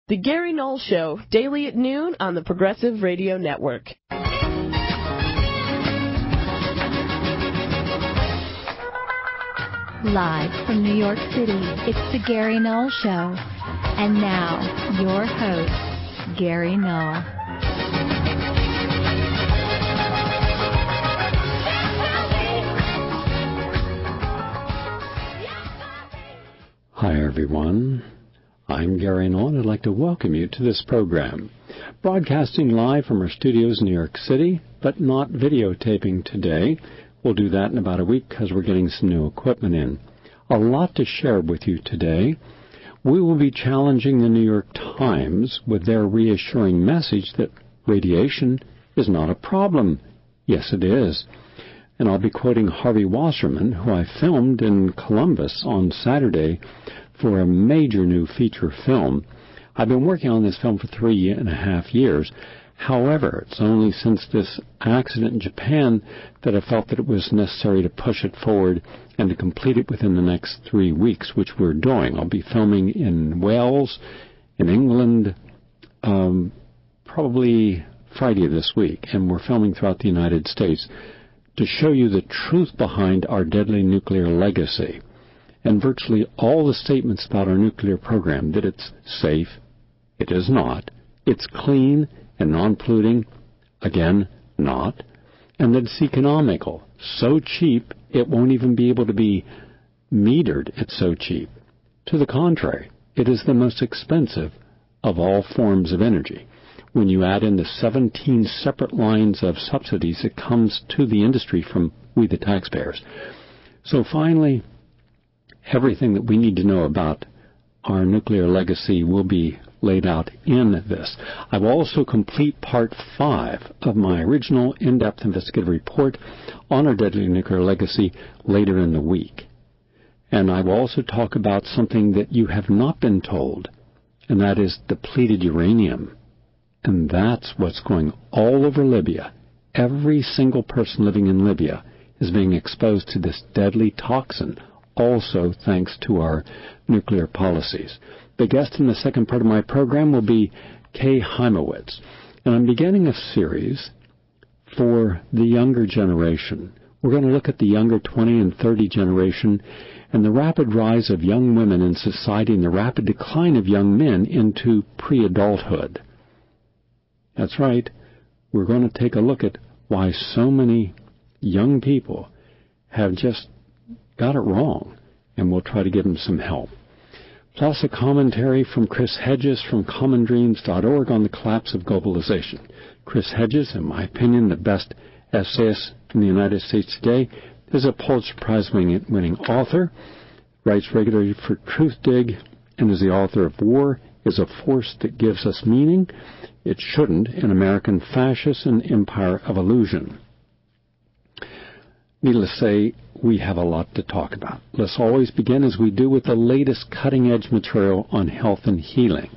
The Gary Null Show, daily at noon on the Progressive Radio Network. Live from New York City, it's The Gary Null Show. And now, your host, Gary Null. Hi, everyone. I'm Gary Null, and I'd like to welcome you to this program. Broadcasting live from our studios in New York City, but not videotaping today. We'll do that in about a week because we're getting some new equipment in. A lot to share with you today. We will be challenging the New York Times with their reassuring message that radiation is not a problem. Yes, it is. And I'll be quoting Harvey Wasserman, who I filmed in Columbus on Saturday for a major new feature film. I've been working on this film for 3.5 years. However, it's only since this accident in Japan that I felt that it was necessary to push it forward and to complete it within the next 3 weeks, which we're doing. I'll be filming in Wales, in England, probably Friday of this week, and we're filming throughout the United States to show you the truth behind our deadly nuclear legacy and virtually all the statements about our nuclear program, that it's safe, it is not, it's clean and non-polluting, again, not, and that it's economical, so cheap it won't even be able to be metered, it's so cheap. To the contrary, it is the most expensive of all forms of energy. When you add in the 17 separate lines of subsidies that comes to the industry from we the taxpayers. So finally, everything that we need to know about our nuclear legacy will be laid out in this. I will also complete part 5 of my original in-depth investigative report on our deadly nuclear legacy later in the week. And I will also talk about something that you have not been told, and that is depleted uranium. And that's what's going all over Libya. Every single person living in Libya is being exposed to this deadly toxin, also thanks to our nuclear policies. The guest in the second part of my program will be Kay Hymowitz. And I'm beginning a series for the younger generation. We're going to look at the younger 20 and 30 generation and the rapid rise of young women in society and the rapid decline of young men into pre-adulthood. That's right. We're going to take a look at why so many young people have just got it wrong, and we'll try to give them some help. Plus a commentary from Chris Hedges from commondreams.org on the collapse of globalization. Chris Hedges, in my opinion, the best essayist in the United States today, is a Pulitzer Prize-winning author, writes regularly for Truthdig, and is the author of War is a Force That Gives Us Meaning. It Shouldn't, an American Fascist and Empire of Illusion. Needless to say, we have a lot to talk about. Let's always begin, as we do, with the latest cutting-edge material on health and healing.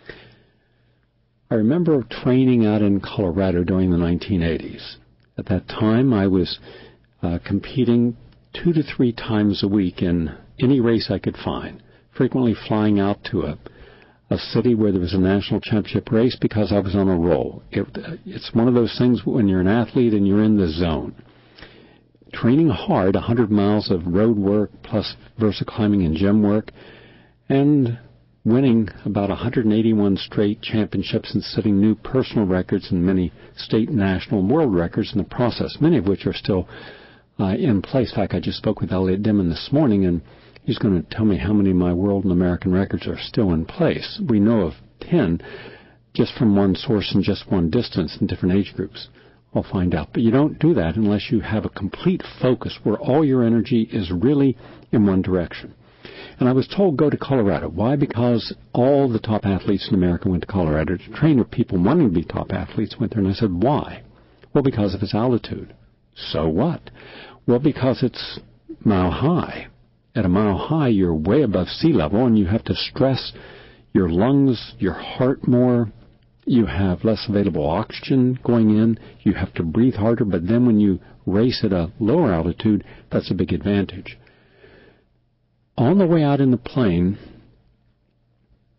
I remember training out in Colorado during the 1980s. At that time, I was competing 2 to 3 times a week in any race I could find, frequently flying out to a city where there was a national championship race because I was on a roll. It's one of those things when you're an athlete and you're in the zone. Training hard, 100 miles of road work plus versa climbing and gym work, and winning about 181 straight championships and setting new personal records and many state, national, and world records in the process, many of which are still in place. In fact, I just spoke with Elliot Dimon this morning, and he's going to tell me how many of my world and American records are still in place. We know of 10 just from one source and just one distance in different age groups. I'll find out. But you don't do that unless you have a complete focus where all your energy is really in one direction. And I was told, go to Colorado. Why? Because all the top athletes in America went to Colorado to train, or people wanting to be top athletes went there. And I said, why? Well, because of its altitude. So what? Well, because it's mile high. At a mile high, you're way above sea level, and you have to stress your lungs, your heart more. You have less available oxygen going in. You have to breathe harder. But then when you race at a lower altitude, that's a big advantage. On the way out in the plane,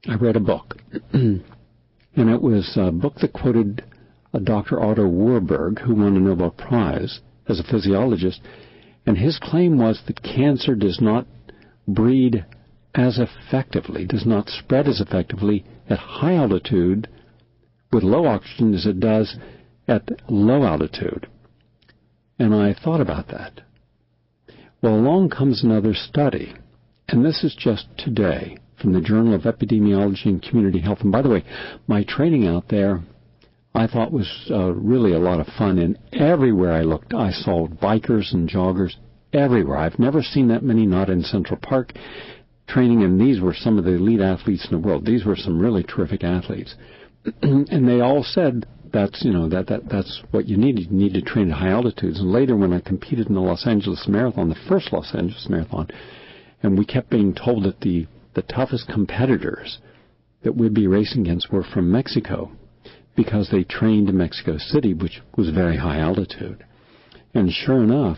I read a book, and it was a book that quoted Dr. Otto Warburg, who won a Nobel Prize as a physiologist, and his claim was that cancer does not breed as effectively, does not spread as effectively at high altitude with low oxygen as it does at low altitude. And I thought about that. Well, along comes another study, and this is just today from the Journal of Epidemiology and Community Health. And by the way, my training out there I thought was really a lot of fun, and everywhere I looked I saw bikers and joggers everywhere. I've never seen that many not in Central Park training, and these were some of the elite athletes in the world. These were some really terrific athletes. And they all said that's what you need. You need to train at high altitudes. And later when I competed in the Los Angeles Marathon, the first Los Angeles Marathon, and we kept being told that the toughest competitors that we'd be racing against were from Mexico, because they trained in Mexico City, which was very high altitude. And sure enough,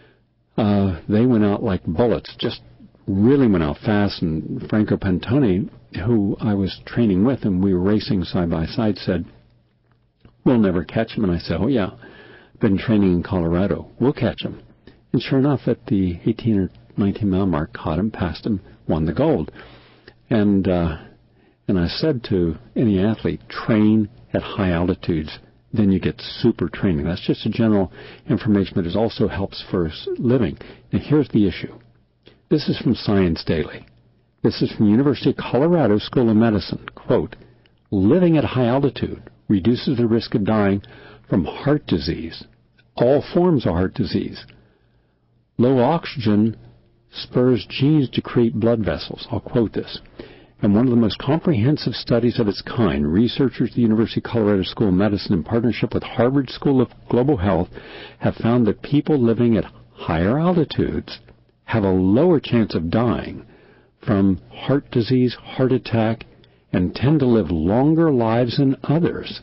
they went out like bullets, just really went out fast. And Franco Pantone, who I was training with and we were racing side by side, said, "We'll never catch him." And I said, "Oh yeah, I've been training in Colorado. We'll catch him." And sure enough, at the 18 or 19 mile mark, caught him, passed him, won the gold. And I said to any athlete, train at high altitudes, then you get super training. That's just a general information, but it also helps for living. Now here's the issue. This is from Science Daily. This is from University of Colorado School of Medicine. Quote, "Living at high altitude reduces the risk of dying from heart disease, all forms of heart disease. Low oxygen spurs genes to create blood vessels." I'll quote this. "And one of the most comprehensive studies of its kind, researchers at the University of Colorado School of Medicine in partnership with Harvard School of Global Health have found that people living at higher altitudes have a lower chance of dying from heart disease, heart attack, and tend to live longer lives than others."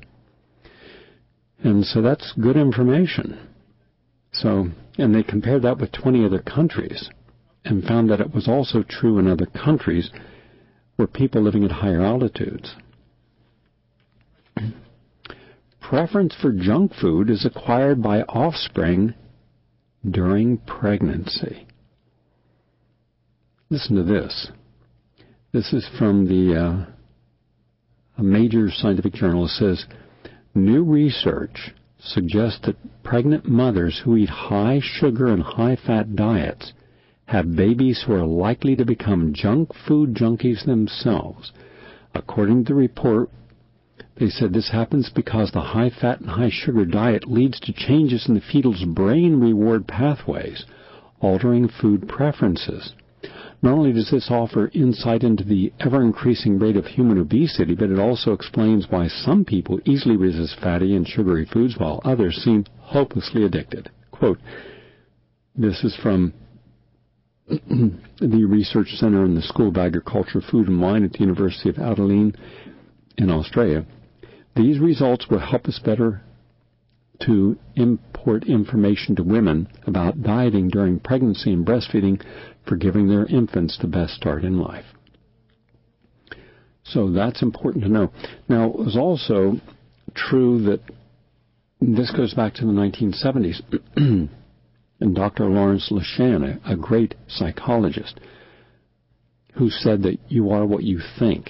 And so that's good information. So, and they compared that with 20 other countries and found that it was also true in other countries where people living at higher altitudes. Preference for junk food is acquired by offspring during pregnancy. Listen to this. This is from a major scientific journal. It says, new research suggests that pregnant mothers who eat high sugar and high fat diets have babies who are likely to become junk food junkies themselves. According to the report, they said this happens because the high fat and high sugar diet leads to changes in the fetal's brain reward pathways, altering food preferences. Not only does this offer insight into the ever-increasing rate of human obesity, but it also explains why some people easily resist fatty and sugary foods while others seem hopelessly addicted. Quote, this is from the Research Center in the School of Agriculture, Food and Wine at the University of Adelaide in Australia. These results will help us better to import information to women about dieting during pregnancy and breastfeeding for giving their infants the best start in life. So that's important to know. Now, it was also true that this goes back to the 1970s, and Dr. Lawrence Lashan, a great psychologist, who said that you are what you think.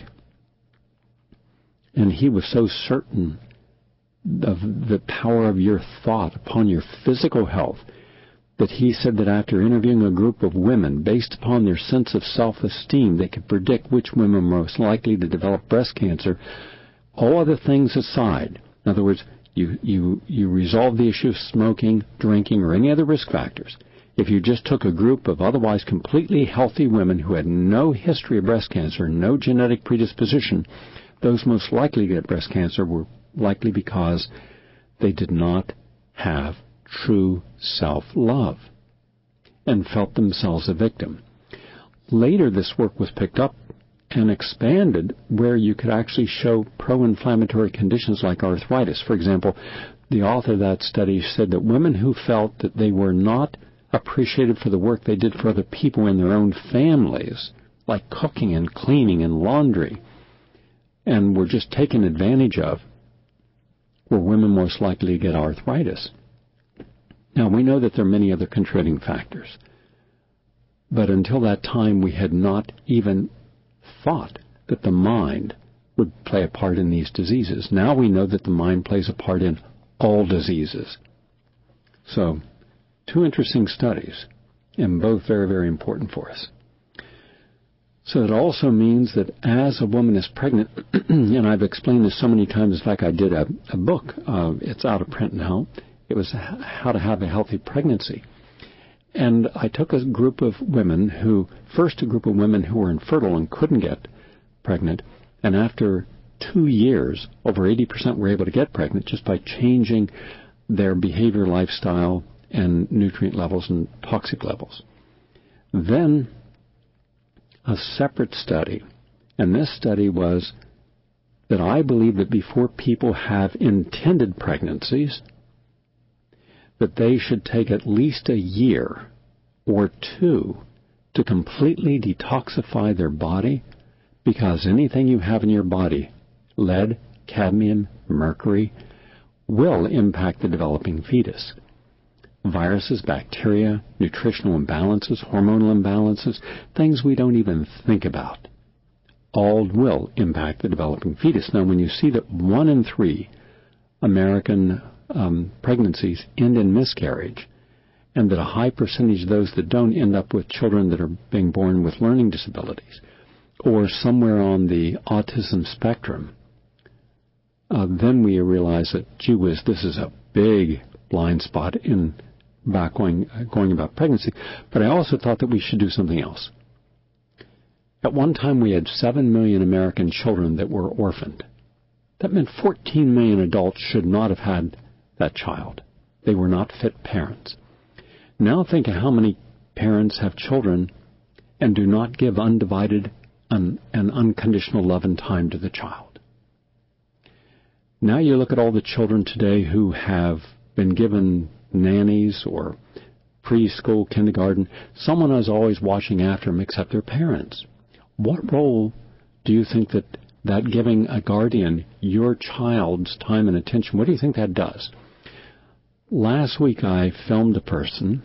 And he was so certain of the power of your thought upon your physical health that he said that after interviewing a group of women based upon their sense of self-esteem, they could predict which women were most likely to develop breast cancer, all other things aside. In other words, you resolve the issue of smoking, drinking, or any other risk factors. If you just took a group of otherwise completely healthy women who had no history of breast cancer, no genetic predisposition, those most likely to get breast cancer were likely because they did not have true self-love and felt themselves a victim. Later, this work was picked up and expanded where you could actually show pro-inflammatory conditions like arthritis. For example, the author of that study said that women who felt that they were not appreciated for the work they did for other people in their own families, like cooking and cleaning and laundry, and were just taken advantage of were women most likely to get arthritis. Now, we know that there are many other contributing factors, but until that time we had not even thought that the mind would play a part in these diseases. Now we know that the mind plays a part in all diseases. So, two interesting studies, and both very, very important for us. So it also means that as a woman is pregnant, and I've explained this so many times, in fact I did a book, it's out of print now, it was How to Have a Healthy Pregnancy. And I took a group of women who were infertile and couldn't get pregnant, and after 2 years, over 80% were able to get pregnant just by changing their behavior, lifestyle, and nutrient levels and toxic levels. Then a separate study, and this study was that I believe that before people have intended pregnancies, that they should take at least a year or 2 to completely detoxify their body, because anything you have in your body, lead, cadmium, mercury, will impact the developing fetus. Viruses, bacteria, nutritional imbalances, hormonal imbalances, things we don't even think about, all will impact the developing fetus. Now, when you see that 1 in 3 American pregnancies end in miscarriage, and that a high percentage of those that don't end up with children that are being born with learning disabilities, or somewhere on the autism spectrum, then we realize that, gee whiz, this is a big blind spot in going about pregnancy. But I also thought that we should do something else. At one time we had 7 million American children that were orphaned. That meant 14 million adults should not have had that child. They were not fit parents. Now think of how many parents have children and do not give undivided and unconditional love and time to the child. Now you look at all the children today who have been given nannies or preschool, kindergarten. Someone is always watching after them except their parents. What role do you think that giving a guardian your child's time and attention, what do you think that does? Last week I filmed a person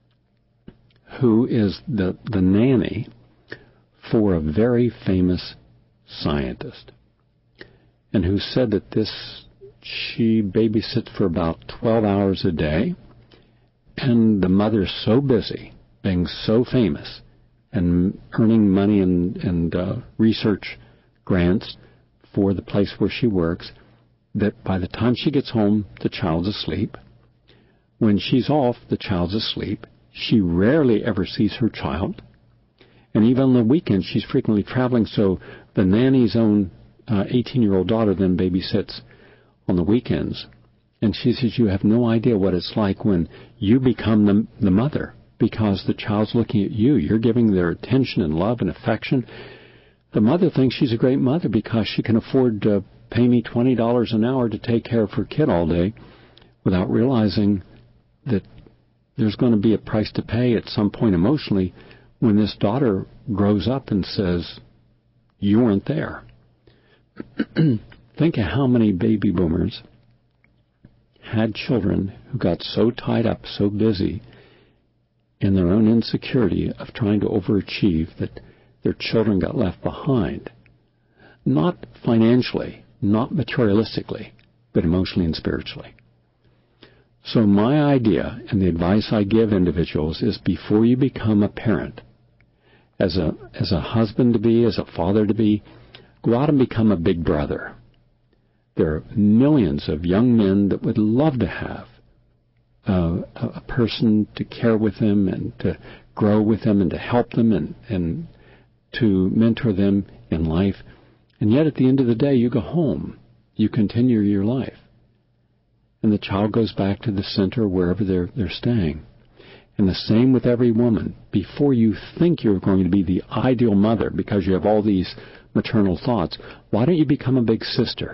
who is the nanny for a very famous scientist, and who said that she babysits for about 12 hours a day, and the mother's so busy, being so famous, and earning money and research grants for the place where she works, that by the time she gets home, the child's asleep. When she's off, the child's asleep. She rarely ever sees her child. And even on the weekends, she's frequently traveling, so the nanny's own 18-year-old daughter then babysits on the weekends. And she says, you have no idea what it's like when you become the mother, because the child's looking at you. You're giving their attention and love and affection. The mother thinks she's a great mother because she can afford to pay me $20 an hour to take care of her kid all day, without realizing that there's going to be a price to pay at some point emotionally when this daughter grows up and says, you weren't there. Think of how many baby boomers had children who got so tied up, so busy in their own insecurity of trying to overachieve that their children got left behind. Not financially, not materialistically, but emotionally and spiritually. So my idea and the advice I give individuals is, before you become a parent, as a husband-to-be, as a father-to-be, go out and become a big brother. There are millions of young men that would love to have a person to care with them and to grow with them and to help them and to mentor them in life. And yet at the end of the day, you go home. You continue your life. And the child goes back to the center wherever they're staying. And the same with every woman. Before you think you're going to be the ideal mother because you have all these maternal thoughts, why don't you become a big sister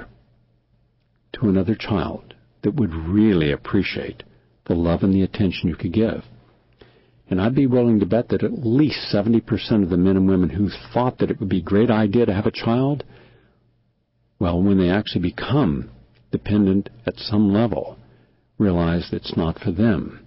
to another child that would really appreciate the love and the attention you could give? And I'd be willing to bet that at least 70% of the men and women who thought that it would be a great idea to have a child Well, when they actually become dependent at some level, realize it's not for them.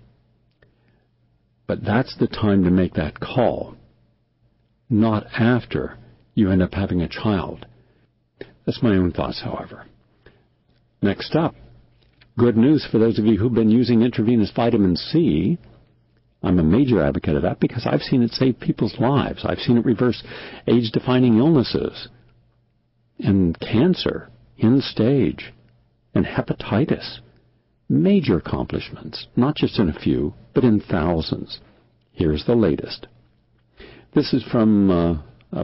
But that's the time to make that call, not after you end up having a child. That's my own thoughts, however. Next up, good news for those of you who've been using intravenous vitamin C. I'm a major advocate of that because I've seen it save people's lives. I've seen it reverse age-defining illnesses and cancer, end stage, and hepatitis. Major accomplishments, not just in a few, but in thousands. Here's the latest. This is from a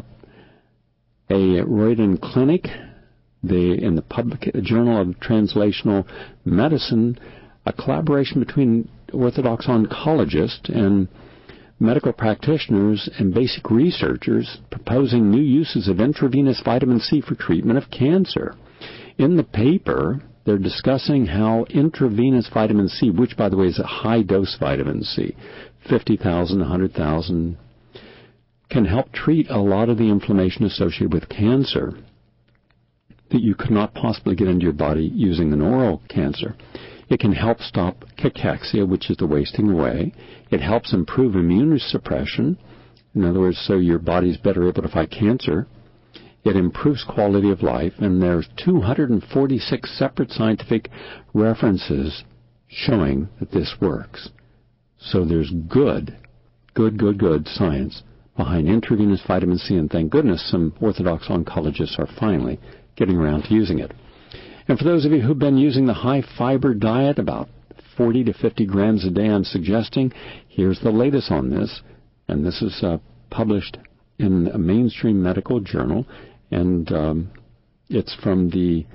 Royden Clinic, in the Public Journal of Translational Medicine, a collaboration between Orthodox oncologists and medical practitioners and basic researchers proposing new uses of intravenous vitamin C for treatment of cancer. In the paper, they're discussing how intravenous vitamin C, which, by the way, is a high-dose vitamin C, 50,000, 100,000, can help treat a lot of the inflammation associated with cancer that you could not possibly get into your body using an oral cancer. It can help stop cachexia, which is the wasting away. It helps improve immune suppression. In other words, so your body's better able to fight cancer. It improves quality of life, and there's 246 separate scientific references showing that this works. So there's good science behind intravenous vitamin C, and thank goodness some Orthodox oncologists are finally getting around to using it. And for those of you who've been using the high-fiber diet, about 40 to 50 grams a day I'm suggesting, here's the latest on this, and this is published in a mainstream medical journal, and it's from the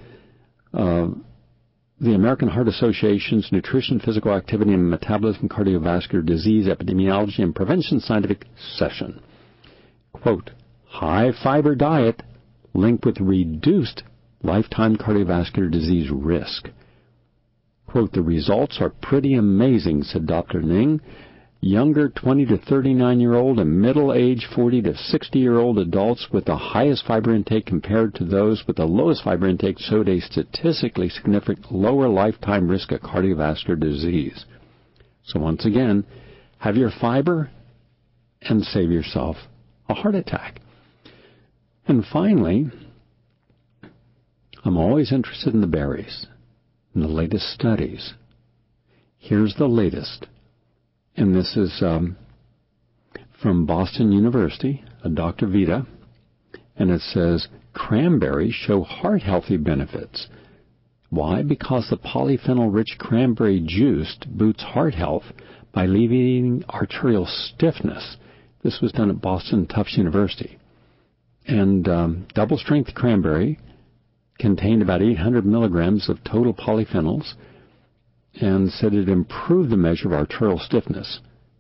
American Heart Association's Nutrition, Physical Activity, and Metabolism, Cardiovascular Disease, Epidemiology, and Prevention Scientific Session. Quote, high-fiber diet linked with reduced lifetime cardiovascular disease risk. Quote, the results are pretty amazing, said Dr. Ning. Younger 20 to 39-year-old and middle-aged 40 to 60-year-old adults with the highest fiber intake compared to those with the lowest fiber intake showed a statistically significant lower lifetime risk of cardiovascular disease. So once again, have your fiber and save yourself a heart attack. And finally, I'm always interested in the berries, in the latest studies. Here's the latest. And this is from Boston University, Dr. Vita, and it says, cranberries show heart-healthy benefits. Why? Because the polyphenol-rich cranberry juice boosts heart health by alleviating arterial stiffness. This was done at Boston Tufts University. And double-strength cranberry contained about 800 milligrams of total polyphenols, and said it improved the measure of arterial stiffness,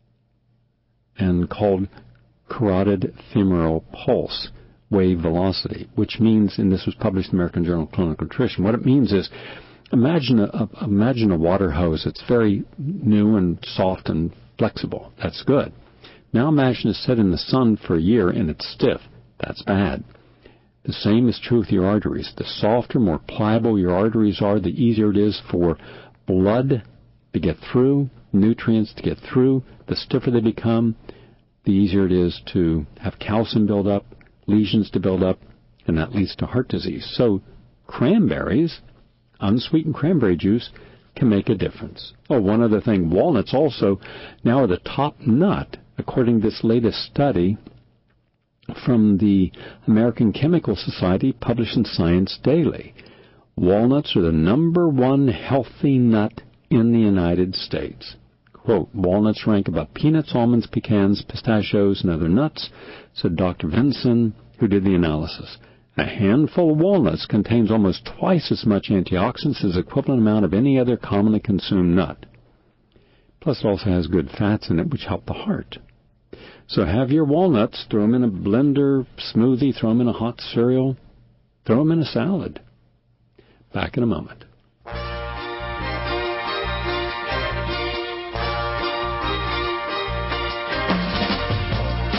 and called carotid femoral pulse wave velocity, which means, and this was published in the American Journal of Clinical Nutrition, what it means is, imagine a water hose that's very new and soft and flexible. That's good. Now imagine it's set in the sun for a year and it's stiff. That's bad. The same is true with your arteries. The softer, more pliable your arteries are, the easier it is for blood to get through, nutrients to get through. The stiffer they become, the easier it is to have calcium build up, lesions to build up, and that leads to heart disease. So cranberries, unsweetened cranberry juice, can make a difference. Oh, one other thing, walnuts also now are the top nut, according to this latest study from the American Chemical Society, published in Science Daily. Walnuts are the #1 healthy nut in the United States. Quote, walnuts rank above peanuts, almonds, pecans, pistachios, and other nuts, said Dr. Vinson, who did the analysis. A handful of walnuts contains almost twice as much antioxidants as the equivalent amount of any other commonly consumed nut. Plus it also has good fats in it, which help the heart. So have your walnuts, throw them in a blender, smoothie, throw them in a hot cereal, throw them in a salad. Back in a moment.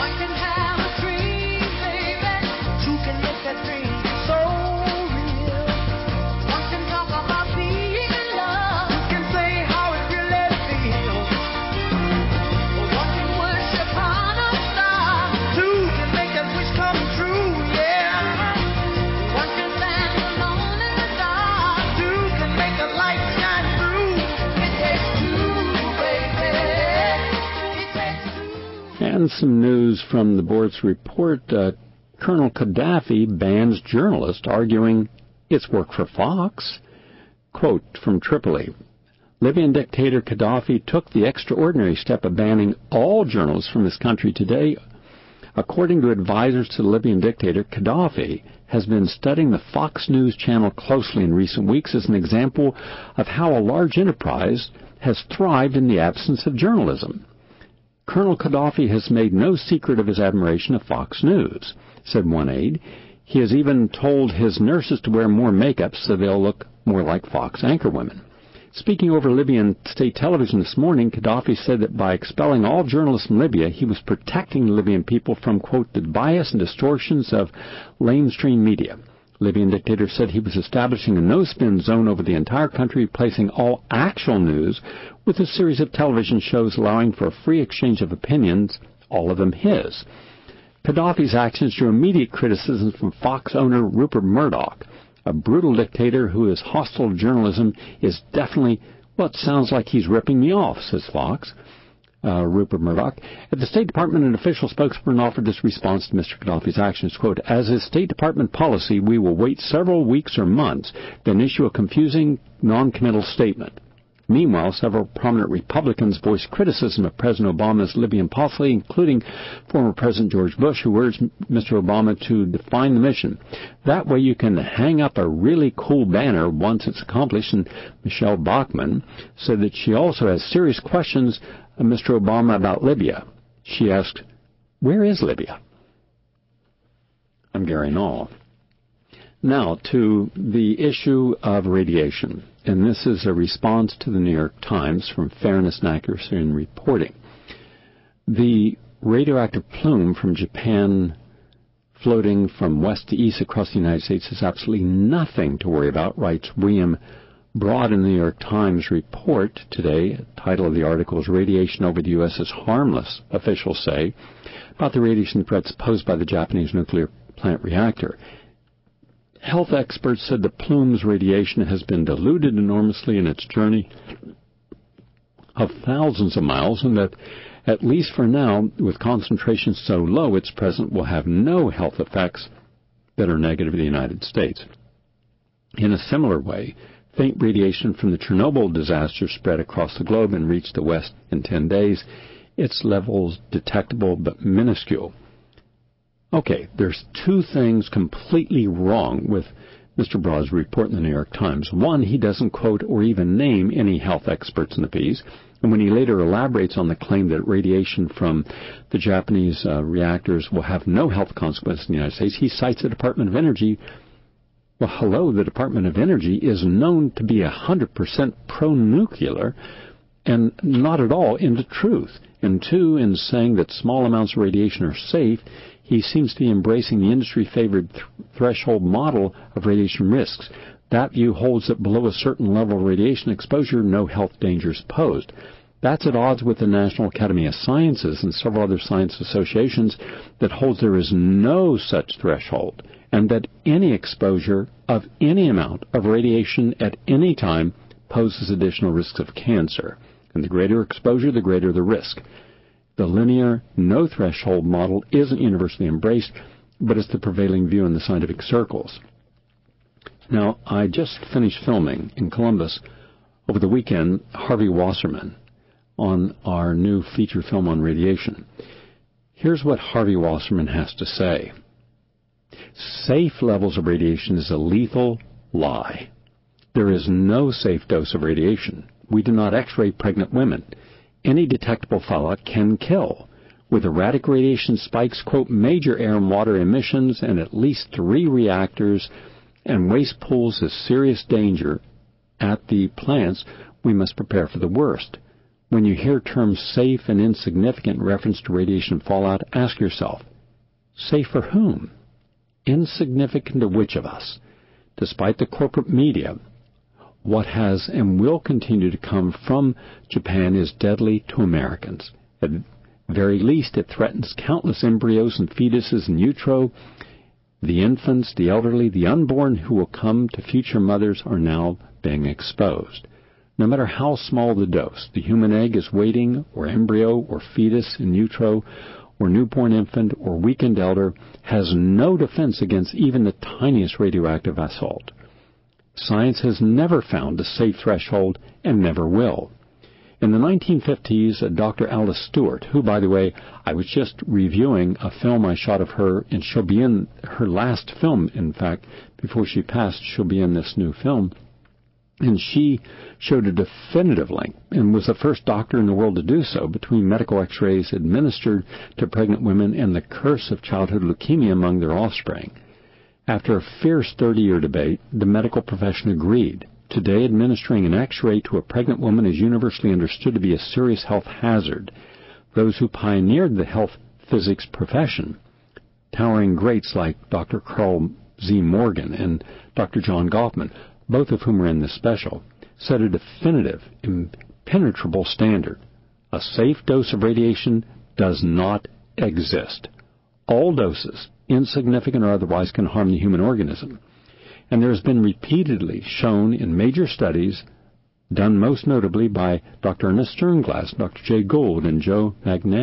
One can have a dream, baby. You can make that dream so real. then some news from the board's report. Colonel Gaddafi bans journalists, arguing it's work for Fox. Quote from Tripoli. Libyan dictator Gaddafi took the extraordinary step of banning all journalists from his country today. According to advisors to the Libyan dictator, Gaddafi has been studying the Fox News channel closely in recent weeks as an example of how a large enterprise has thrived in the absence of journalism. Colonel Gaddafi has made no secret of his admiration of Fox News, said one aide. He has even told his nurses to wear more makeup so they'll look more like Fox anchorwomen. Speaking over Libyan state television this morning, Gaddafi said that by expelling all journalists from Libya, he was protecting the Libyan people from, quote, the bias and distortions of lamestream media. Libyan dictator said he was establishing a no-spin zone over the entire country, replacing all actual news with a series of television shows allowing for a free exchange of opinions, all of them his. Gaddafi's actions drew immediate criticism from Fox owner Rupert Murdoch. A brutal dictator who is hostile to journalism is definitely, well, it sounds like he's ripping me off, says Fox. Rupert Murdoch. At the State Department, an official spokesman offered this response to Mr. Gaddafi's actions. Quote, as is State Department policy, we will wait several weeks or months, then issue a confusing, non-committal statement. Meanwhile, several prominent Republicans voiced criticism of President Obama's Libyan policy, including former President George Bush, who urged Mr. Obama to define the mission. That way you can hang up a really cool banner once it's accomplished. And Michelle Bachmann said that she also has serious questions of Mr. Obama about Libya. She asked, where is Libya? I'm Gary Null. Now, to the issue of radiation. And this is a response to the New York Times from Fairness and Accuracy in Reporting. The radioactive plume from Japan floating from west to east across the United States is absolutely nothing to worry about, writes William Broad in the New York Times report today. The title of the article is Radiation over the U.S. is Harmless, officials say, about the radiation threats posed by the Japanese nuclear plant reactor. Health experts said the plume's radiation has been diluted enormously in its journey of thousands of miles, and that, at least for now, with concentrations so low, its presence will have no health effects that are negative in the United States. In a similar way, faint radiation from the Chernobyl disaster spread across the globe and reached the West in 10 days. Its levels detectable but minuscule. Okay, there's two things completely wrong with Mr. Broad's report in the New York Times. One, he doesn't quote or even name any health experts in the piece. And when he later elaborates on the claim that radiation from the Japanese reactors will have no health consequences in the United States, he cites the Department of Energy. Well, hello, the Department of Energy is known to be 100% pro-nuclear and not at all into truth. And two, in saying that small amounts of radiation are safe, he seems to be embracing the industry-favored threshold model of radiation risks. That view holds that below a certain level of radiation exposure, no health danger is posed. That's at odds with the National Academy of Sciences and several other science associations that holds there is no such threshold, and that any exposure of any amount of radiation at any time poses additional risks of cancer. And the greater exposure, the greater the risk. The linear, no-threshold model isn't universally embraced, but it's the prevailing view in the scientific circles. Now, I just finished filming in Columbus over the weekend Harvey Wasserman on our new feature film on radiation. Here's what Harvey Wasserman has to say. Safe levels of radiation is a lethal lie. There is no safe dose of radiation. We do not X-ray pregnant women. Any detectable fallout can kill. With erratic radiation spikes, quote, major air and water emissions and at least 3 reactors and waste pools is serious danger at the plants, we must prepare for the worst. When you hear terms safe and insignificant in reference to radiation fallout, ask yourself, safe for whom? Insignificant to which of us? Despite the corporate media, what has and will continue to come from Japan is deadly to Americans. At very least, it threatens countless embryos and fetuses in utero. The infants, the elderly, the unborn who will come to future mothers are now being exposed. No matter how small the dose, the human egg is waiting, or embryo, or fetus in utero, or newborn infant or weakened elder has no defense against even the tiniest radioactive assault. Science has never found a safe threshold and never will. In the 1950s, Dr. Alice Stewart, who, by the way, I was just reviewing a film I shot of her, and she'll be in her last film, in fact, before she passed, she'll be in this new film. And she showed a definitive link, and was the first doctor in the world to do so, between medical x-rays administered to pregnant women and the curse of childhood leukemia among their offspring. After a fierce 30-year debate, the medical profession agreed. Today, administering an X-ray to a pregnant woman is universally understood to be a serious health hazard. Those who pioneered the health physics profession, towering greats like Dr. Carl Z. Morgan and Dr. John Gottman, both of whom are in this special, set a definitive, impenetrable standard. A safe dose of radiation does not exist. All doses, insignificant or otherwise, can harm the human organism. And there has been repeatedly shown in major studies, done most notably by Dr. Ernest Sternglass, Dr. Jay Gould, and Joe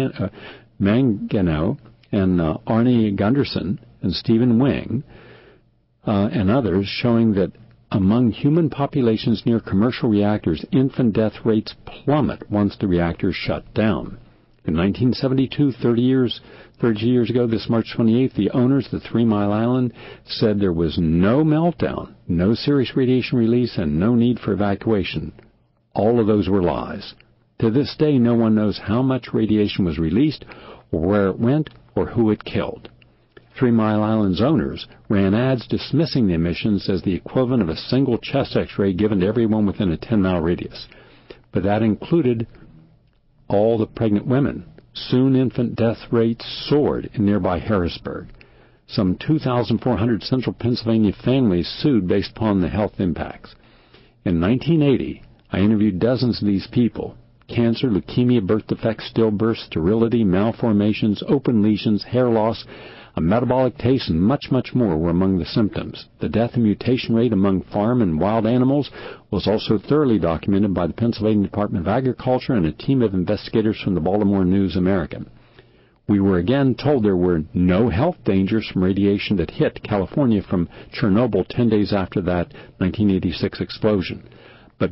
Mangano, and Arnie Gunderson, and Stephen Wing, and others, showing that among human populations near commercial reactors, infant death rates plummet once the reactors shut down. In 1972, 30 years ago, this March 28th, the owners of the 3 Mile Island said there was no meltdown, no serious radiation release, and no need for evacuation. All of those were lies. To this day, no one knows how much radiation was released, or where it went, or who it killed. 3 Mile Island's owners ran ads dismissing the emissions as the equivalent of a single chest X-ray given to everyone within a 10-mile radius. But that included all the pregnant women. Soon infant death rates soared in nearby Harrisburg. Some 2,400 central Pennsylvania families sued based upon the health impacts. In 1980, I interviewed dozens of these people. Cancer, leukemia, birth defects, stillbirths, sterility, malformations, open lesions, hair loss, a metabolic taste, and much, much more were among the symptoms. The death and mutation rate among farm and wild animals was also thoroughly documented by the Pennsylvania Department of Agriculture and a team of investigators from the Baltimore News American. We were again told there were no health dangers from radiation that hit California from Chernobyl 10 days after that 1986 explosion. But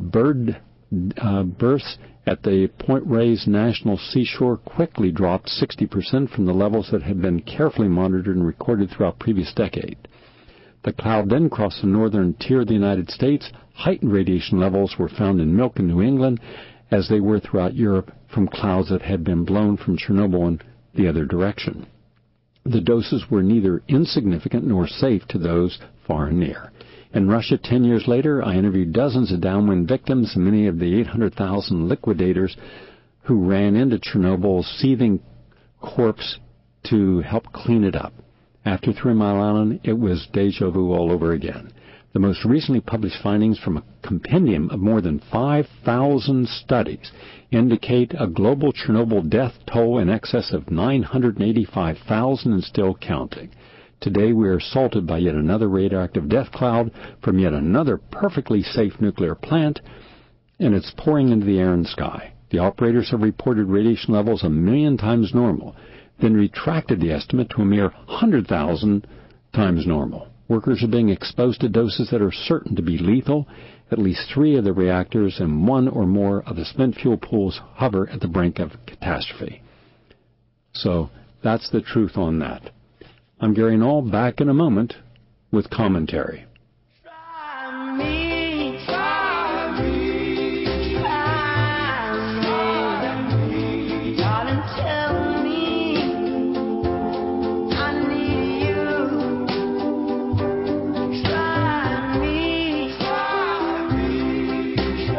births at the Point Reyes National Seashore quickly dropped 60% from the levels that had been carefully monitored and recorded throughout previous decades. The cloud then crossed the northern tier of the United States. Heightened radiation levels were found in milk in New England, as they were throughout Europe from clouds that had been blown from Chernobyl in the other direction. The doses were neither insignificant nor safe to those far and near. In Russia, 10 years later, I interviewed dozens of downwind victims and many of the 800,000 liquidators who ran into Chernobyl's seething corpse to help clean it up. After 3 Mile Island, it was deja vu all over again. The most recently published findings from a compendium of more than 5,000 studies indicate a global Chernobyl death toll in excess of 985,000 and still counting. Today we are assaulted by yet another radioactive death cloud from yet another perfectly safe nuclear plant, and it's pouring into the air and sky. The operators have reported radiation levels 1 million times normal, then retracted the estimate to a mere 100,000 times normal. Workers are being exposed to doses that are certain to be lethal. At least 3 of the reactors and 1 or more of the spent fuel pools hover at the brink of catastrophe. So that's the truth on that. I'm Gary Null, back in a moment with commentary. Try me, try me, try me, darling, tell me I need you. Try me, try me,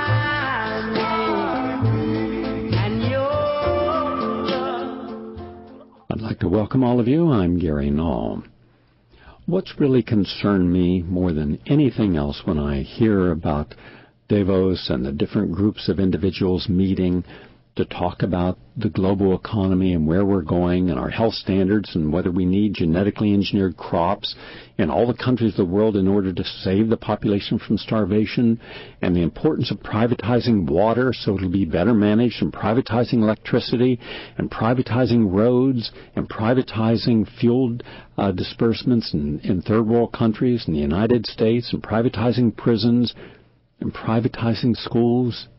try me, and your love. I'd like to welcome all of you. I'm Gary Null. What's really concerned me more than anything else when I hear about Davos and the different groups of individuals meeting to talk about the global economy and where we're going and our health standards and whether we need genetically engineered crops in all the countries of the world in order to save the population from starvation, and the importance of privatizing water so it'll be better managed, and privatizing electricity, and privatizing roads, and privatizing fuel disbursements in third world countries, in the United States, and privatizing prisons, and privatizing schools,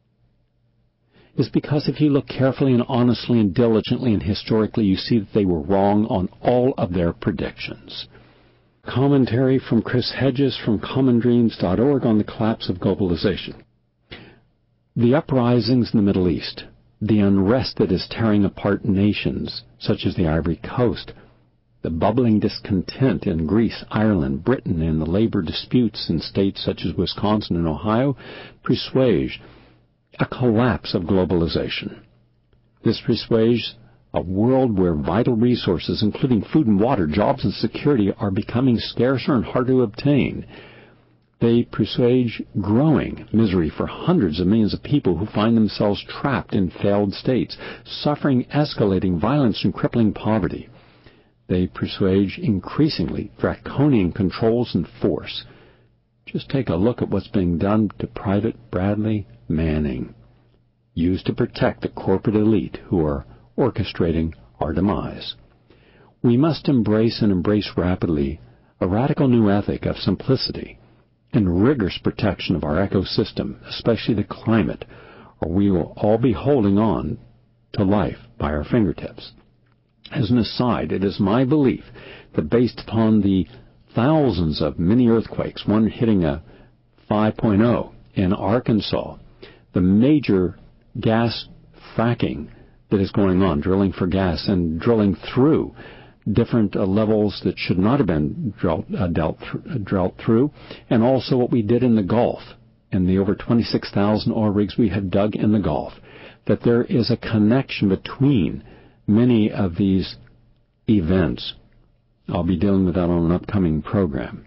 is because if you look carefully and honestly and diligently and historically, you see that they were wrong on all of their predictions. Commentary from Chris Hedges from commondreams.org on the collapse of globalization. The uprisings in the Middle East, the unrest that is tearing apart nations such as the Ivory Coast, the bubbling discontent in Greece, Ireland, Britain, and the labor disputes in states such as Wisconsin and Ohio presage a collapse of globalization. This presages a world where vital resources, including food and water, jobs and security, are becoming scarcer and harder to obtain. They presage growing misery for hundreds of millions of people who find themselves trapped in failed states, suffering escalating violence and crippling poverty. They presage increasingly draconian controls and force. Just take a look at what's being done to Private Bradley Manning, used to protect the corporate elite who are orchestrating our demise. We must embrace rapidly a radical new ethic of simplicity and rigorous protection of our ecosystem, especially the climate, or we will all be holding on to life by our fingertips. As an aside, it is my belief that based upon the thousands of mini earthquakes, one hitting a 5.0 in Arkansas, the major gas fracking that is going on, drilling for gas and drilling through different levels that should not have been drilled through, and also what we did in the Gulf and the over 26,000 oil rigs we have dug in the Gulf, that there is a connection between many of these events. I'll be dealing with that on an upcoming program.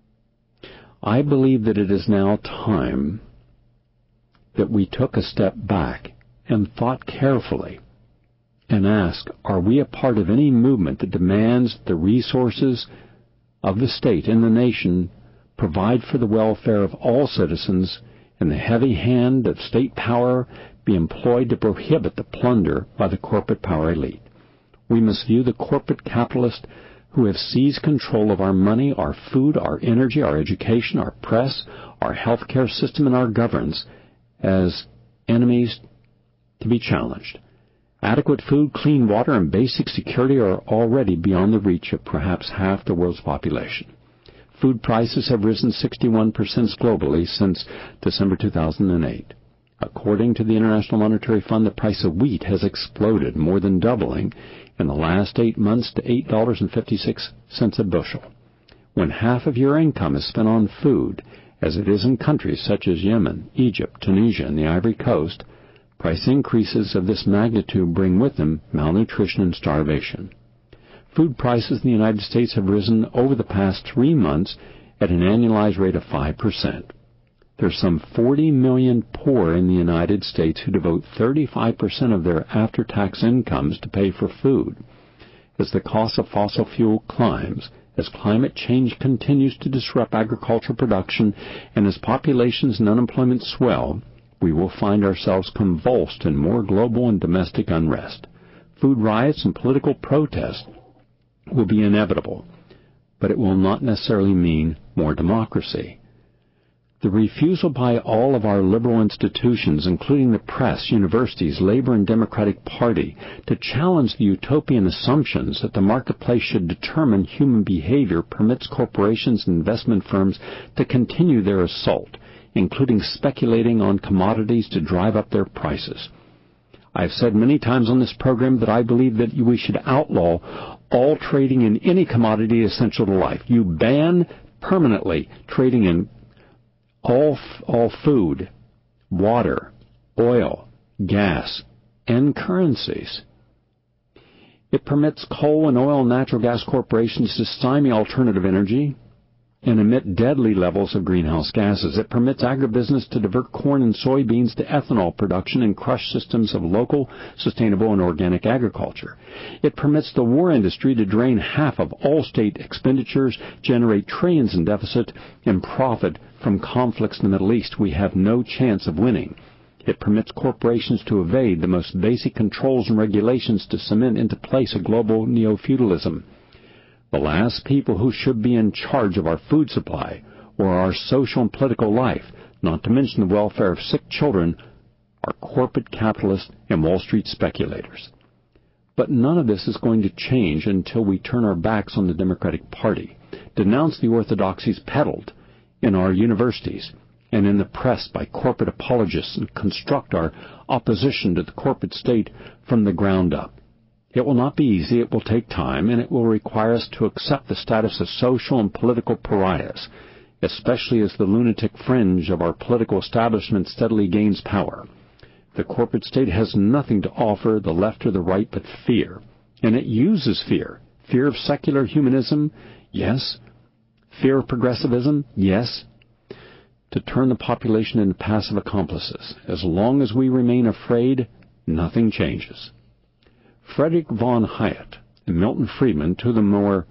I believe that it is now time that we took a step back and thought carefully and asked, are we a part of any movement that demands the resources of the state and the nation provide for the welfare of all citizens, and the heavy hand of state power be employed to prohibit the plunder by the corporate power elite? We must view the corporate capitalists who have seized control of our money, our food, our energy, our education, our press, our healthcare system, and our governance as enemies to be challenged. Adequate food, clean water, and basic security are already beyond the reach of perhaps half the world's population. Food prices have risen 61% globally since December 2008. According to the International Monetary Fund, the price of wheat has exploded, more than doubling in the last 8 months to $8.56 a bushel. When half of your income is spent on food, as it is in countries such as Yemen, Egypt, Tunisia, and the Ivory Coast, price increases of this magnitude bring with them malnutrition and starvation. Food prices in the United States have risen over the past 3 months at an annualized rate of 5%. There's some 40 million poor in the United States who devote 35% of their after-tax incomes to pay for food. As the cost of fossil fuel climbs, as climate change continues to disrupt agricultural production, and as populations and unemployment swell, we will find ourselves convulsed in more global and domestic unrest. Food riots and political protest will be inevitable, but it will not necessarily mean more democracy. The refusal by all of our liberal institutions, including the press, universities, labor, and Democratic Party, to challenge the utopian assumptions that the marketplace should determine human behavior permits corporations and investment firms to continue their assault, including speculating on commodities to drive up their prices. I've said many times on this program that I believe that we should outlaw all trading in any commodity essential to life. You ban permanently trading in all food, water, oil, gas, and currencies. It permits coal and oil and natural gas corporations to stymie alternative energy, and emit deadly levels of greenhouse gases. It permits agribusiness to divert corn and soybeans to ethanol production and crush systems of local, sustainable, and organic agriculture. It permits the war industry to drain half of all state expenditures, generate trillions in deficit, and profit from conflicts in the Middle East we have no chance of winning. It permits corporations to evade the most basic controls and regulations to cement into place a global neo-feudalism. The last people who should be in charge of our food supply or our social and political life, not to mention the welfare of sick children, are corporate capitalists and Wall Street speculators. But none of this is going to change until we turn our backs on the Democratic Party, denounce the orthodoxies peddled in our universities and in the press by corporate apologists, and construct our opposition to the corporate state from the ground up. It will not be easy, it will take time, and it will require us to accept the status of social and political pariahs, especially as the lunatic fringe of our political establishment steadily gains power. The corporate state has nothing to offer the left or the right but fear, and it uses fear. Fear of secular humanism, yes. Fear of progressivism, yes. To turn the population into passive accomplices. As long as we remain afraid, nothing changes. Frederick von Hayek and Milton Friedman, two of the more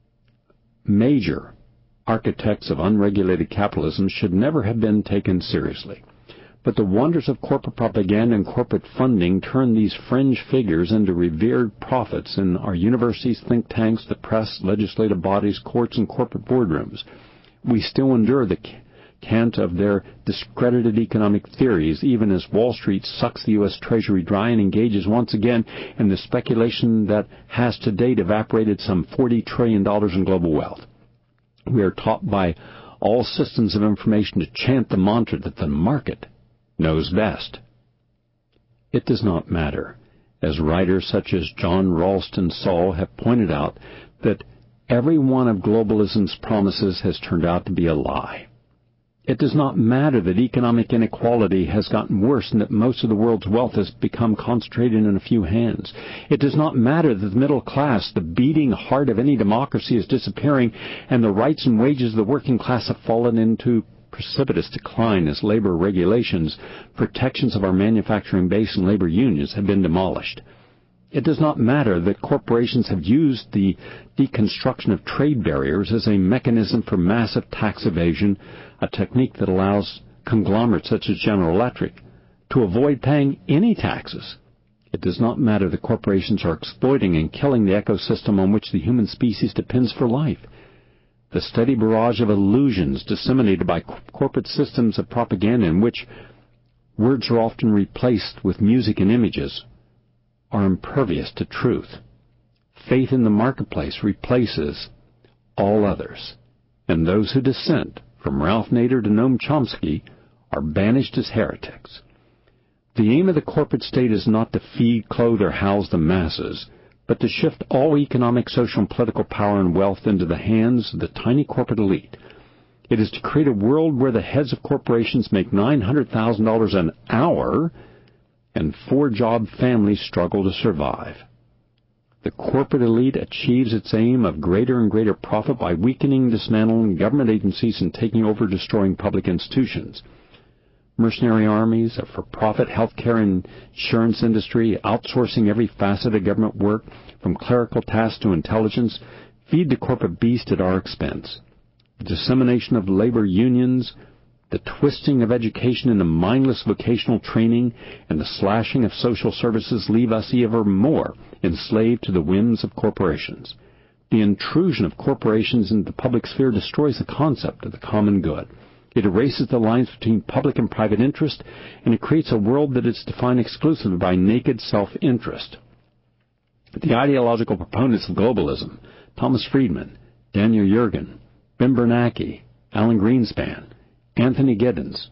major architects of unregulated capitalism, should never have been taken seriously. But the wonders of corporate propaganda and corporate funding turn these fringe figures into revered prophets in our universities, think tanks, the press, legislative bodies, courts, and corporate boardrooms. We still endure the cant of their discredited economic theories, even as Wall Street sucks the U.S. Treasury dry and engages once again in the speculation that has to date evaporated some $40 trillion in global wealth. We are taught by all systems of information to chant the mantra that the market knows best. It does not matter, as writers such as John Ralston Saul have pointed out, that every one of globalism's promises has turned out to be a lie. It does not matter that economic inequality has gotten worse and that most of the world's wealth has become concentrated in a few hands. It does not matter that the middle class, the beating heart of any democracy, is disappearing, and the rights and wages of the working class have fallen into precipitous decline as labor regulations, protections of our manufacturing base, and labor unions have been demolished. It does not matter that corporations have used the deconstruction of trade barriers as a mechanism for massive tax evasion, a technique that allows conglomerates such as General Electric to avoid paying any taxes. It does not matter that corporations are exploiting and killing the ecosystem on which the human species depends for life. The steady barrage of illusions disseminated by corporate systems of propaganda in which words are often replaced with music and images are impervious to truth. Faith in the marketplace replaces all others, and those who dissent, from Ralph Nader to Noam Chomsky, are banished as heretics. The aim of the corporate state is not to feed, clothe, or house the masses, but to shift all economic, social, and political power and wealth into the hands of the tiny corporate elite. It is to create a world where the heads of corporations make $900,000 an hour and four-job families struggle to survive. The corporate elite achieves its aim of greater and greater profit by weakening, dismantling government agencies and taking over, destroying public institutions. Mercenary armies, a for-profit healthcare and insurance industry, outsourcing every facet of government work, from clerical tasks to intelligence, feed the corporate beast at our expense. The dissemination of labor unions, the twisting of education into mindless vocational training, and the slashing of social services leave us ever more enslaved to the whims of corporations. The intrusion of corporations into the public sphere destroys the concept of the common good. It erases the lines between public and private interest, and it creates a world that is defined exclusively by naked self-interest. The ideological proponents of globalism, Thomas Friedman, Daniel Yergin, Ben Bernanke, Alan Greenspan, Anthony Giddens,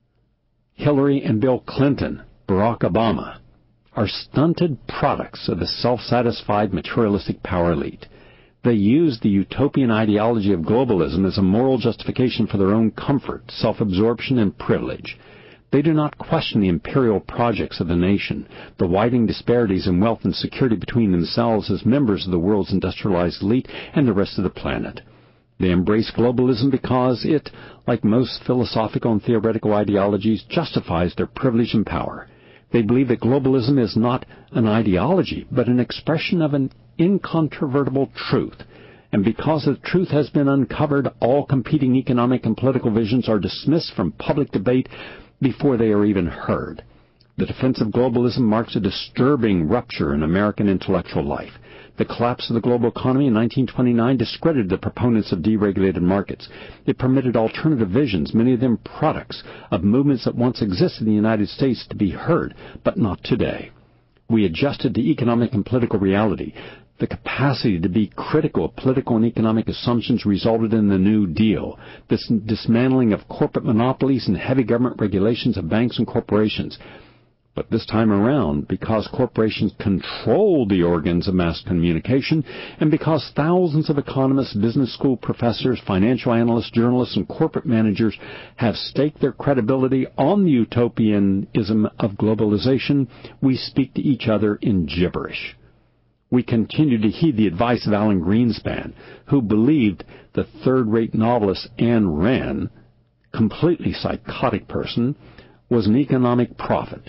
Hillary and Bill Clinton, Barack Obama, are stunted products of the self-satisfied materialistic power elite. They use the utopian ideology of globalism as a moral justification for their own comfort, self-absorption, and privilege. They do not question the imperial projects of the nation, the widening disparities in wealth and security between themselves as members of the world's industrialized elite and the rest of the planet. They embrace globalism because it, like most philosophical and theoretical ideologies, justifies their privilege and power. They believe that globalism is not an ideology, but an expression of an incontrovertible truth. And because the truth has been uncovered, all competing economic and political visions are dismissed from public debate before they are even heard. The defense of globalism marks a disturbing rupture in American intellectual life. The collapse of the global economy in 1929 discredited the proponents of deregulated markets. It permitted alternative visions, many of them products of movements that once existed in the United States, to be heard, but not today. We adjusted to economic and political reality. The capacity to be critical of political and economic assumptions resulted in the New Deal, this dismantling of corporate monopolies and heavy government regulations of banks and corporations. But this time around, because corporations control the organs of mass communication, and because thousands of economists, business school professors, financial analysts, journalists, and corporate managers have staked their credibility on the utopianism of globalization, we speak to each other in gibberish. We continue to heed the advice of Alan Greenspan, who believed the third-rate novelist Ayn Rand, completely psychotic person, was an economic prophet.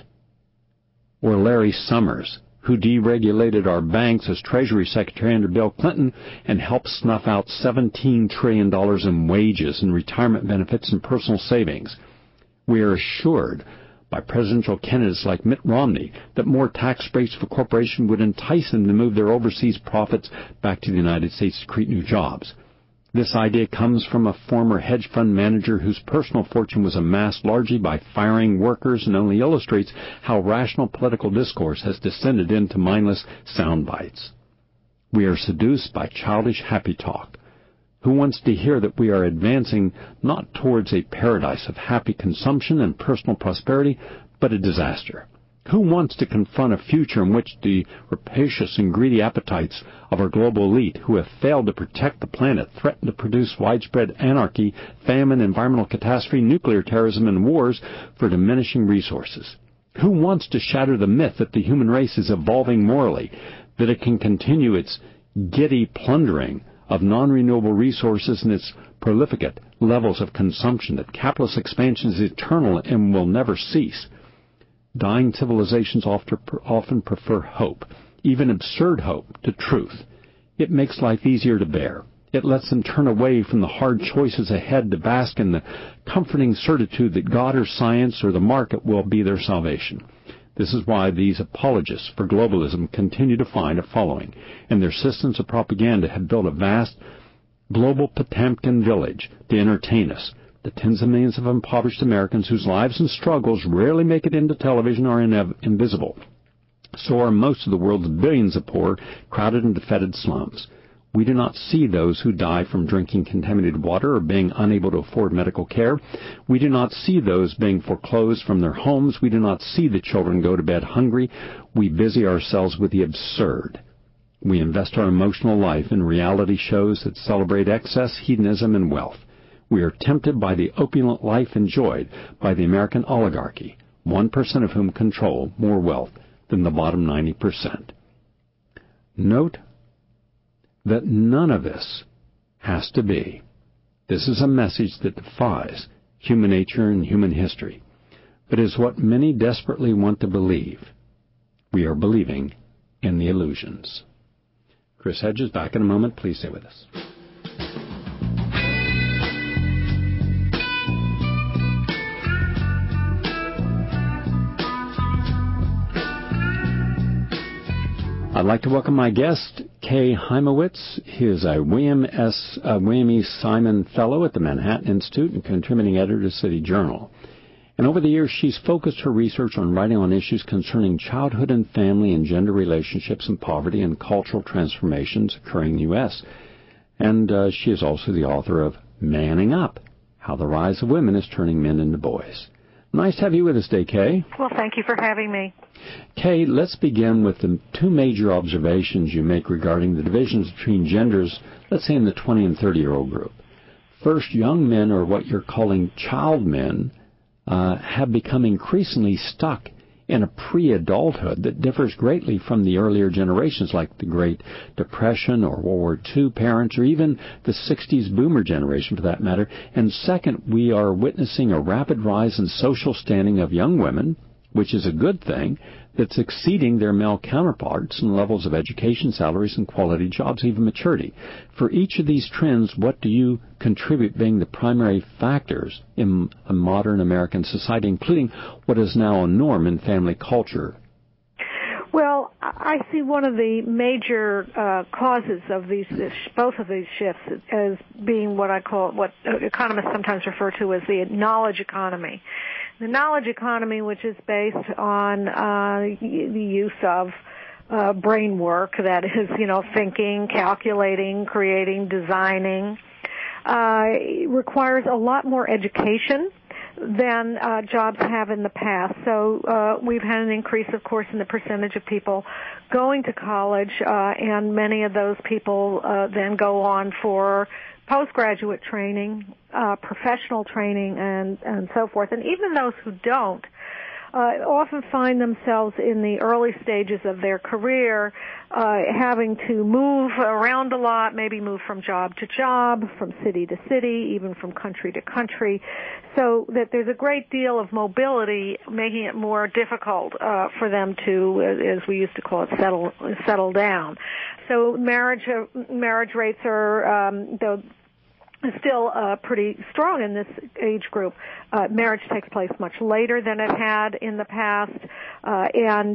Or Larry Summers, who deregulated our banks as Treasury Secretary under Bill Clinton and helped snuff out $17 trillion in wages and retirement benefits and personal savings. We are assured by presidential candidates like Mitt Romney that more tax breaks for corporations would entice them to move their overseas profits back to the United States to create new jobs. This idea comes from a former hedge fund manager whose personal fortune was amassed largely by firing workers and only illustrates how rational political discourse has descended into mindless sound bites. We are seduced by childish happy talk. Who wants to hear that we are advancing not towards a paradise of happy consumption and personal prosperity, but a disaster? Who wants to confront a future in which the rapacious and greedy appetites of our global elite, who have failed to protect the planet, threaten to produce widespread anarchy, famine, environmental catastrophe, nuclear terrorism, and wars for diminishing resources? Who wants to shatter the myth that the human race is evolving morally, that it can continue its giddy plundering of non-renewable resources and its prolificate levels of consumption, that capitalist expansion is eternal and will never cease? Dying civilizations often prefer hope, even absurd hope, to truth. It makes life easier to bear. It lets them turn away from the hard choices ahead to bask in the comforting certitude that God or science or the market will be their salvation. This is why these apologists for globalism continue to find a following, and their systems of propaganda have built a vast global Potemkin village to entertain us. The tens of millions of impoverished Americans whose lives and struggles rarely make it into television are invisible. So are most of the world's billions of poor, crowded and fetid slums. We do not see those who die from drinking contaminated water or being unable to afford medical care. We do not see those being foreclosed from their homes. We do not see the children go to bed hungry. We busy ourselves with the absurd. We invest our emotional life in reality shows that celebrate excess, hedonism, and wealth. We are tempted by the opulent life enjoyed by the American oligarchy, 1% of whom control more wealth than the bottom 90%. Note that none of this has to be. This is a message that defies human nature and human history, but is what many desperately want to believe. We are believing in the illusions. Chris Hedges, back in a moment. Please stay with us. I'd like to welcome my guest, Kay Hymowitz. He is a William E. Simon Fellow at the Manhattan Institute and contributing editor to City Journal. And over the years, she's focused her research on writing on issues concerning childhood and family and gender relationships and poverty and cultural transformations occurring in the U.S. And she is also the author of Manning Up, How the Rise of Women is Turning Men into Boys. Nice to have you with us today, Kay. Well, thank you for having me. Kay, let's begin with the two major observations you make regarding the divisions between genders, let's say in the 20 and 30-year-old group. First, young men, or what you're calling child men, have become increasingly stuck in a pre-adulthood that differs greatly from the earlier generations like the Great Depression or World War II parents or even the 60s boomer generation for that matter. And second, we are witnessing a rapid rise in social standing of young women, which is a good thing, that's exceeding their male counterparts in levels of education, salaries, and quality jobs, even maturity. For each of these trends, what do you contribute being the primary factors in a modern American society, including what is now a norm in family culture? Well, I see one of the major causes of both of these shifts as being what economists sometimes refer to as the knowledge economy. The knowledge economy, which is based on the use of brain work, that is, thinking, calculating, creating, designing, requires a lot more education than jobs have in the past. So we've had an increase, of course, in the percentage of people going to college, and many of those people then go on for postgraduate training, professional training, and so forth. And even those who don't often find themselves in the early stages of their career having to move around a lot, maybe move from job to job, from city to city, even from country to country, so that there's a great deal of mobility, making it more difficult for them to, as we used to call it, settle down. So marriage rates are still pretty strong in this age group. Marriage takes place much later than it had in the past, and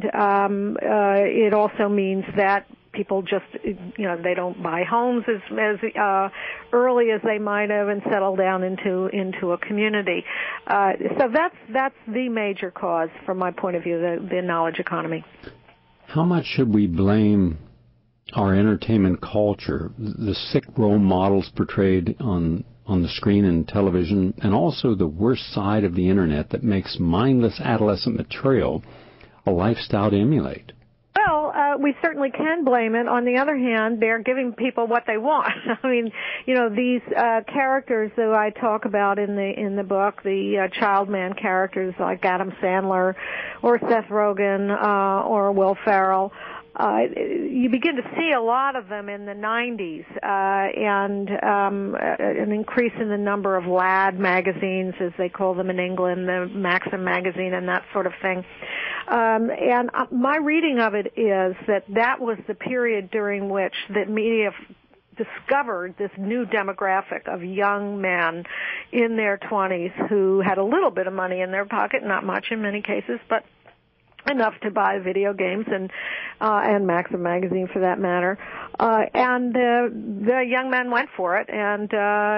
it also means that people just, they don't buy homes as early as they might have and settle down into a community. So that's the major cause, from my point of view, the knowledge economy. How much should we blame our entertainment culture, the sick role models portrayed on the screen and television, and also the worst side of the Internet that makes mindless adolescent material a lifestyle to emulate? Well, we certainly can blame it. On the other hand, they're giving people what they want. I mean, these characters that I talk about in the book, the child man characters like Adam Sandler or Seth Rogen or Will Ferrell, you begin to see a lot of them in the 90s, and an increase in the number of lad magazines, as they call them in England, the Maxim magazine and that sort of thing. And my reading of it is that was the period during which the media discovered this new demographic of young men in their 20s who had a little bit of money in their pocket, not much in many cases, but enough to buy video games and Maxim magazine for that matter. And the young men went for it, and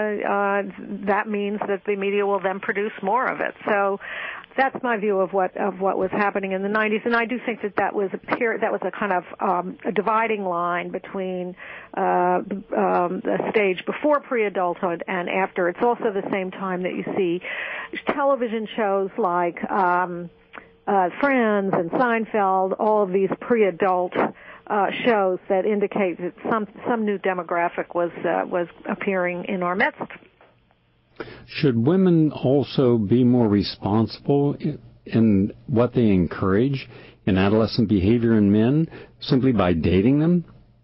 that means that the media will then produce more of it. So that's my view of what was happening in the 90s, and I do think that was a kind of a dividing line between the stage before pre-adulthood and after. It's also the same time that you see television shows like Friends and Seinfeld, all of these pre-adult shows that indicate that some new demographic was appearing in our midst. Should women also be more responsible in what they encourage in adolescent behavior in men simply by dating them?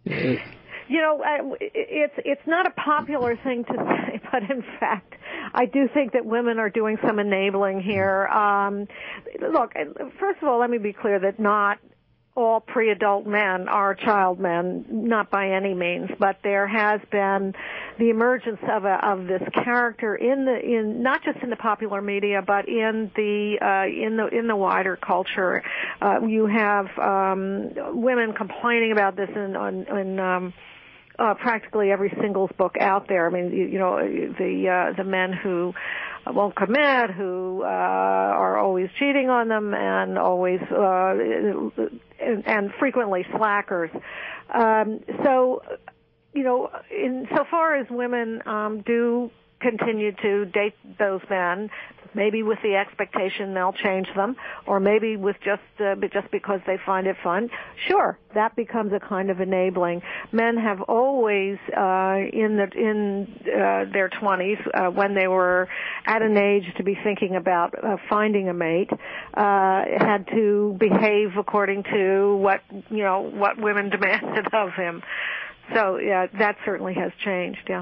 It's not a popular thing to say, but in fact, I do think that women are doing some enabling here. Look, first of all, let me be clear that not all pre-adult men are child men, not by any means, but there has been the emergence of this character in not just in the popular media, but in the wider culture. You have women complaining about this in practically every singles book out there. I mean, the men who won't commit, who are always cheating on them, and always and frequently slackers. So, insofar as women do continue to date those men, maybe with the expectation they'll change them, or maybe with just because they find it fun. Sure, that becomes a kind of enabling. Men have always, in their 20s, when they were at an age to be thinking about finding a mate, had to behave according to what women demanded of him. So yeah, that certainly has changed. Yeah.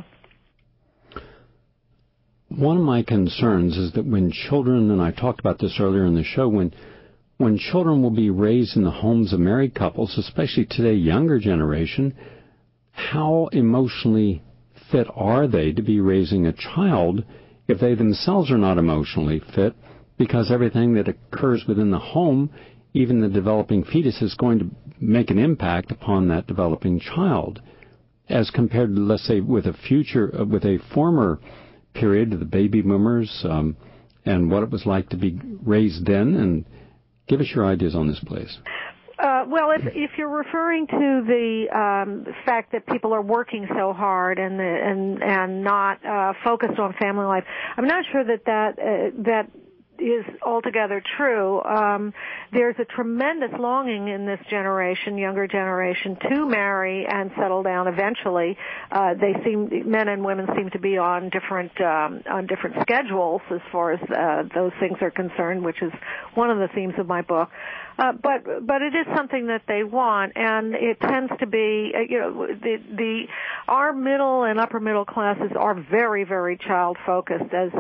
One of my concerns is that when children, and I talked about this earlier in the show, when children will be raised in the homes of married couples, especially today, younger generation, how emotionally fit are they to be raising a child if they themselves are not emotionally fit? Because everything that occurs within the home, even the developing fetus, is going to make an impact upon that developing child, as compared to, let's say, with a former period of the baby boomers, and what it was like to be raised then. And give us your ideas on this, please. Well, if you're referring to the fact that people are working so hard and not focused on family life, I'm not sure that is altogether true. There's a tremendous longing in this generation, younger generation, to marry and settle down eventually. Men and women seem to be on different schedules as far as those things are concerned, which is one of the themes of my book. But it is something that they want, and it tends to be, our middle and upper middle classes are very, very child focused, as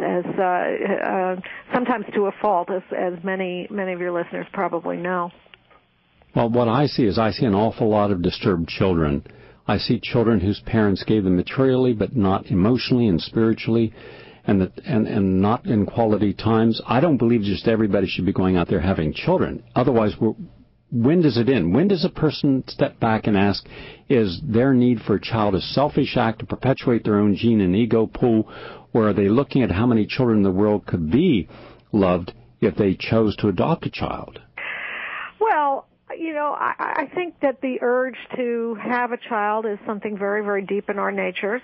sometimes to a fault, as many of your listeners probably know. Well, what I see an awful lot of disturbed children. I see children whose parents gave them materially, but not emotionally and spiritually, and not in quality times. I don't believe just everybody should be going out there having children. Otherwise, when does it end? When does a person step back and ask, is their need for a child a selfish act to perpetuate their own gene and ego pool, or are they looking at how many children in the world could be loved if they chose to adopt a child? Well, I think that the urge to have a child is something very, very deep in our natures.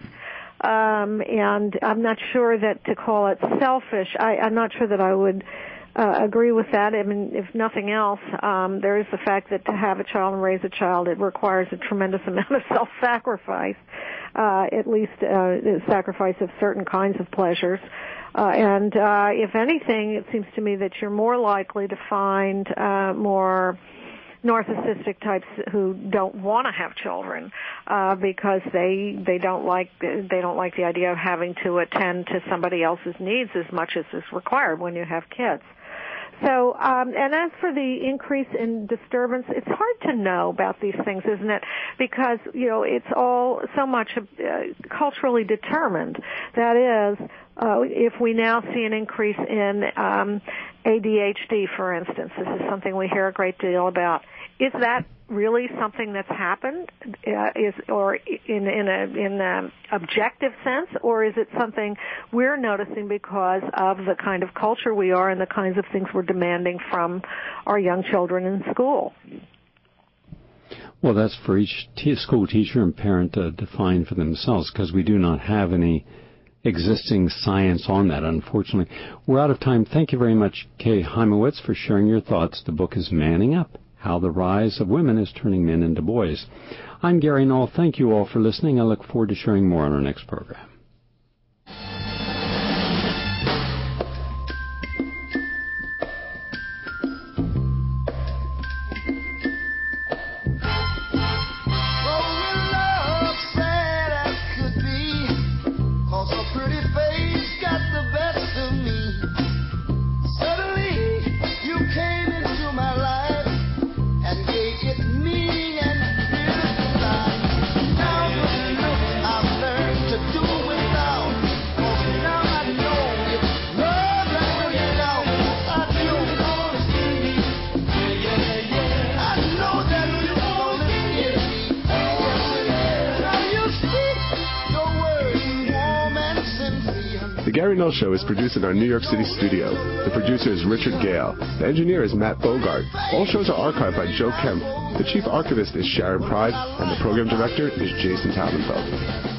And I'm not sure that to call it selfish, I'm not sure that I would agree with that. I mean, if nothing else, there is the fact that to have a child and raise a child, it requires a tremendous amount of self-sacrifice, at least sacrifice of certain kinds of pleasures. And if anything, it seems to me that you're more likely to find more narcissistic types who don't want to have children because they don't like the idea of having to attend to somebody else's needs as much as is required when you have kids. So, and as for the increase in disturbance, it's hard to know about these things, isn't it? Because, it's all so much culturally determined. That is, if we now see an increase in ADHD, for instance, this is something we hear a great deal about. Is that really something that's happened, or in an objective sense, or is it something we're noticing because of the kind of culture we are and the kinds of things we're demanding from our young children in school? Well, that's for each school teacher and parent to define for themselves, because we do not have any existing science on that, unfortunately. We're out of time. Thank you very much, Kay Hymowitz, for sharing your thoughts. The book is Manning Up: How the Rise of Women is Turning Men into Boys. I'm Gary Null. Thank you all for listening. I look forward to sharing more on our next program. The Gary Null Show is produced in our New York City studio. The producer is Richard Gale. The engineer is Matt Bogart. All shows are archived by Joe Kemp. The chief archivist is Sharon Pride, and the program director is Jason Taubenfeld.